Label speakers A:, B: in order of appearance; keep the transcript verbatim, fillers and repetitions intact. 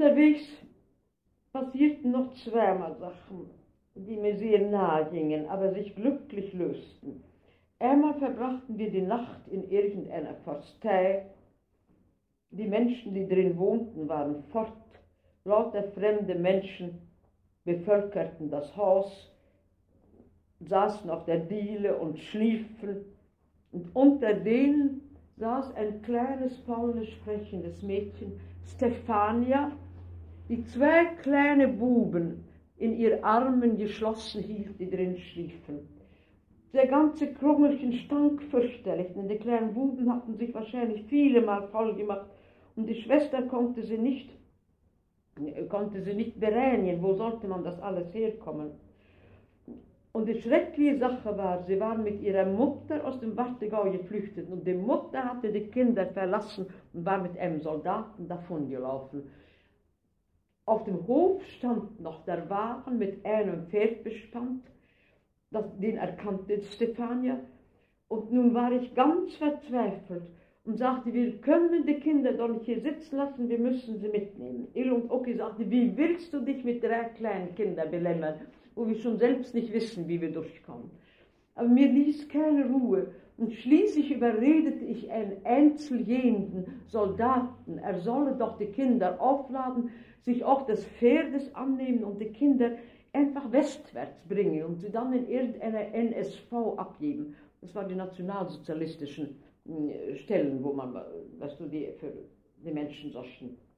A: Unterwegs passierten noch zweimal Sachen, die mir sehr nahe gingen, aber sich glücklich lösten. Einmal verbrachten wir die Nacht in irgendeiner Forstei. Die Menschen, die drin wohnten, waren fort. Lauter fremde Menschen bevölkerten das Haus, saßen auf der Diele und schliefen. Und unter denen saß ein kleines, polnisch sprechendes Mädchen, Stefania, die zwei kleine Buben in ihr Armen geschlossen hielt, die drin schliefen. Der ganze Krummelchen stank fürchterlich, denn die kleinen Buben hatten sich wahrscheinlich viele Mal voll gemacht und die Schwester konnte sie nicht, konnte sie nicht bereinigen. Wo sollte man das alles herkommen? Und die schreckliche Sache war, sie waren mit ihrer Mutter aus dem Warthegau geflüchtet und die Mutter hatte die Kinder verlassen und war mit einem Soldaten davongelaufen. Auf dem Hof stand noch der Wagen mit einem Pferd bespannt, das, den erkannte Stefania. Und nun war ich ganz verzweifelt und sagte, wir können die Kinder doch nicht hier sitzen lassen, wir müssen sie mitnehmen. Il und Oki sagte, wie willst du dich mit drei kleinen Kindern belämmern, wo wir schon selbst nicht wissen, wie wir durchkommen. Aber mir ließ keine Ruhe und schließlich überredete ich einen einzelnen Soldaten, er solle doch die Kinder aufladen, sich auch des Pferdes annehmen und die Kinder einfach westwärts bringen und sie dann in irgendeiner N S V abgeben. Das waren die nationalsozialistischen Stellen, wo man, weißt du, die für die Menschen sorgten.